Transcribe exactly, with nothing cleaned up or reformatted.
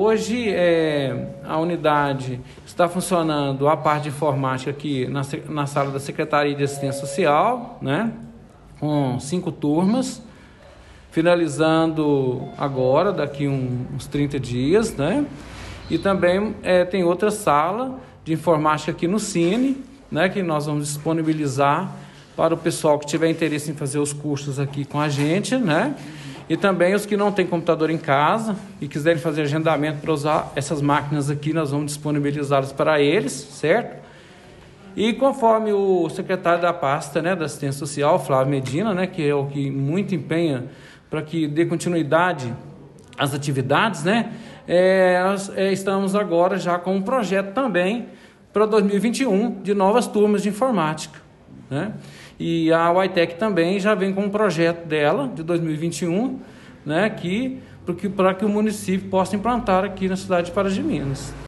hoje é, a unidade está funcionando a parte de informática aqui na, na sala da Secretaria de Assistência Social, né? Com cinco turmas, finalizando agora, daqui um, uns trinta dias, né? E também é, tem outra sala de informática aqui no Cine, né? Que nós vamos disponibilizar para o pessoal que tiver interesse em fazer os cursos aqui com a gente, né? E também os que não têm computador em casa e quiserem fazer agendamento para usar essas máquinas aqui, nós vamos disponibilizá-las para eles, certo? E conforme o secretário da pasta, né, da Assistência Social, Flávio Medina, né, que é o que muito empenha para que dê continuidade às atividades, né, é, nós é, estamos agora já com um projeto também para dois mil e vinte e um de novas turmas de informática, né? E a UAITEC também já vem com um projeto dela, de dois mil e vinte e um, né, que, para que o município possa implantar aqui na cidade de Paraty de Minas.